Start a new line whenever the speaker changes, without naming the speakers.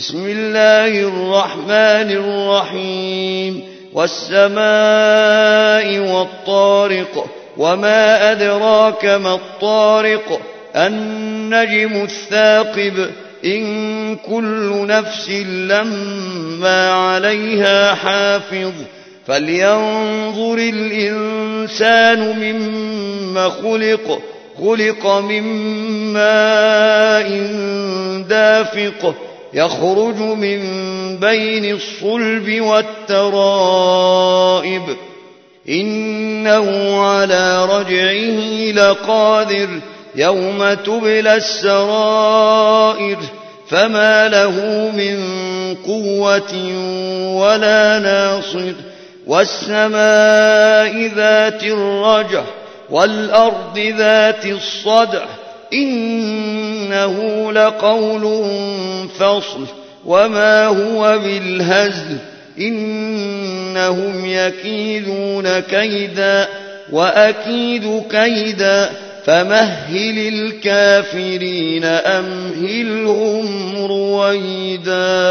بسم الله الرحمن الرحيم والسماء والطارق وما أدراك ما الطارق النجم الثاقب إن كل نفس لما عليها حافظ فلينظر الإنسان مما خلق من ماء دافق يخرج من بين الصلب والترائب إنه على رجعه لقادر يوم تبلى السرائر فما له من قوة ولا ناصر والسماء ذات الرجع والأرض ذات الصدع إنه لقول فصل وما هو بالهزل إنهم يكيدون كيدا وأكيد كيدا فمهل الكافرين أمهلهم رويدا.